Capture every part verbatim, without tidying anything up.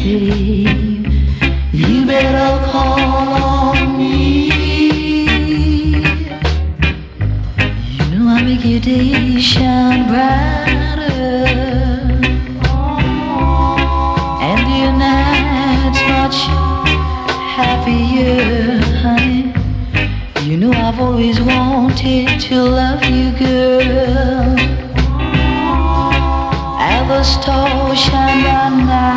babe, you better call on me. You know I make your day shine brighter, and your nights much happier, honey. You know I've always wanted to love you, girl. As the stars shine by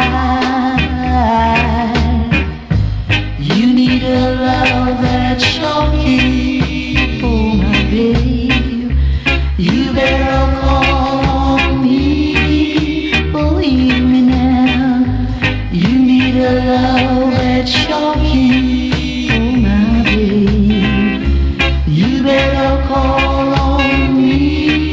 night, you need a love that shall keep. Oh my babe, you better call on me. Believe me now, you need a love that shall keep. Oh my babe, you better call on me.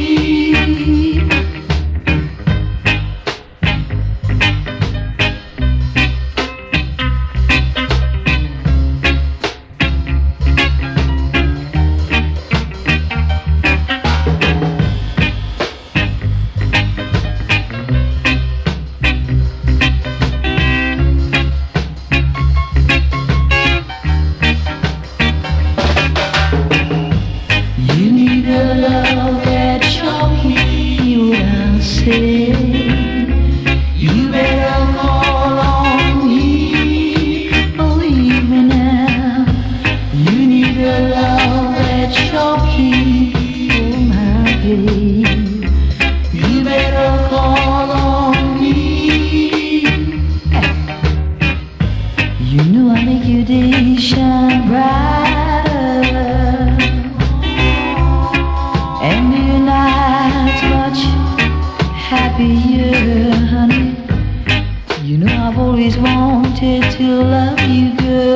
You need a love that shall keep you, I'll say. You better call on me. Believe me now, you need a love that shall keep. Oh my babe, you better call on me. You know I make your day shine brighter, and your night's much happier, honey. You know I've always wanted to love you, girl.